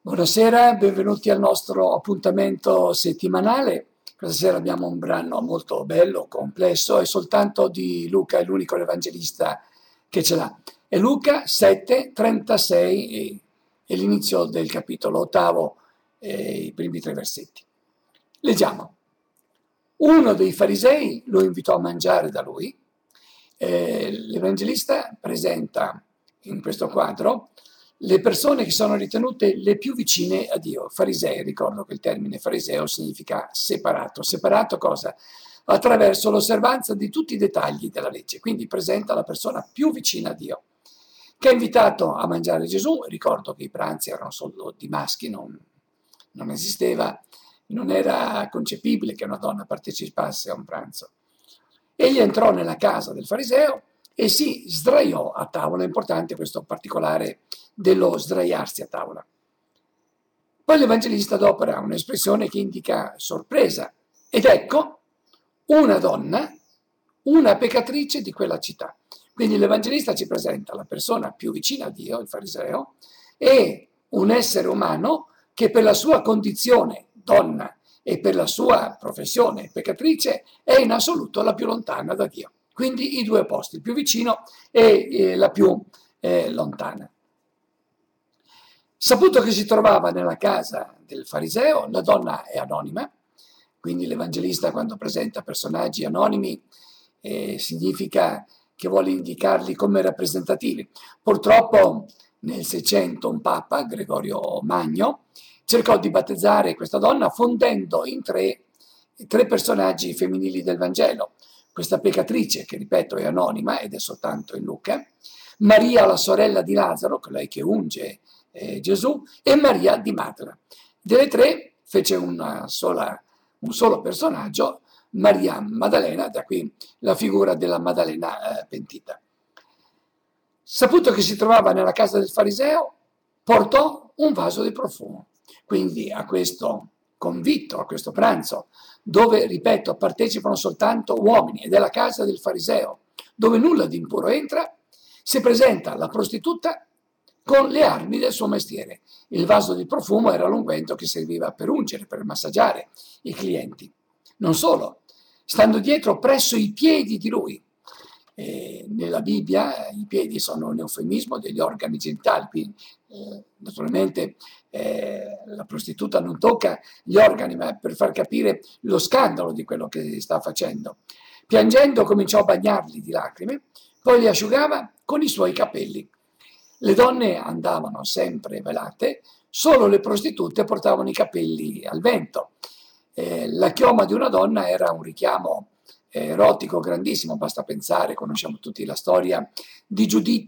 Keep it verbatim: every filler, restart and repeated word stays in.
Buonasera, benvenuti al nostro appuntamento settimanale. Questa sera abbiamo un brano molto bello, complesso, e soltanto di Luca, è l'unico evangelista che ce l'ha. È Luca sette, trentasei, è l'inizio del capitolo ottavo, e i primi tre versetti. Leggiamo. Uno dei farisei lo invitò a mangiare da lui. Eh, l'evangelista presenta in questo quadro le persone che sono ritenute le più vicine a Dio. Farisei, ricordo che il termine fariseo significa separato. Separato cosa? Attraverso l'osservanza di tutti i dettagli della legge. Quindi presenta la persona più vicina a Dio, che ha invitato a mangiare Gesù. Ricordo che i pranzi erano solo di maschi, non, non esisteva, non era concepibile che una donna partecipasse a un pranzo. Egli entrò nella casa del fariseo e si sdraiò a tavola. È importante questo particolare dello sdraiarsi a tavola. Poi l'evangelista adopera un'espressione che indica sorpresa. Ed ecco una donna, una peccatrice di quella città. Quindi l'evangelista ci presenta la persona più vicina a Dio, il fariseo, e un essere umano che per la sua condizione donna e per la sua professione peccatrice è in assoluto la più lontana da Dio. Quindi i due opposti, il più vicino e eh, la più eh, lontana. Saputo che si trovava nella casa del fariseo, la donna è anonima, quindi l'evangelista quando presenta personaggi anonimi eh, significa che vuole indicarli come rappresentativi. Purtroppo nel Seicento un papa, Gregorio Magno, cercò di battezzare questa donna fondendo in tre, tre personaggi femminili del Vangelo. Questa peccatrice, che ripeto è anonima ed è soltanto in Luca, Maria la sorella di Lazzaro, colei che unge eh, Gesù, e Maria di Magdala. Delle tre fece una sola, un solo personaggio, Maria Maddalena, da qui la figura della Maddalena eh, pentita. Saputo che si trovava nella casa del fariseo, portò un vaso di profumo. Quindi a questo convitto, a questo pranzo, dove, ripeto, partecipano soltanto uomini, ed è la casa del fariseo, dove nulla di impuro entra, si presenta la prostituta con le armi del suo mestiere. Il vaso di profumo era l'unguento che serviva per ungere, per massaggiare i clienti. Non solo, stando dietro presso i piedi di lui. Eh, nella Bibbia i piedi sono un eufemismo degli organi genitali, quindi eh, naturalmente eh, la prostituta non tocca gli organi, ma per far capire lo scandalo di quello che sta facendo. Piangendo cominciò a bagnarli di lacrime, poi li asciugava con i suoi capelli. Le donne andavano sempre velate, solo le prostitute portavano i capelli al vento. Eh, la chioma di una donna era un richiamo erotico grandissimo, basta pensare, conosciamo tutti la storia di Giuditta,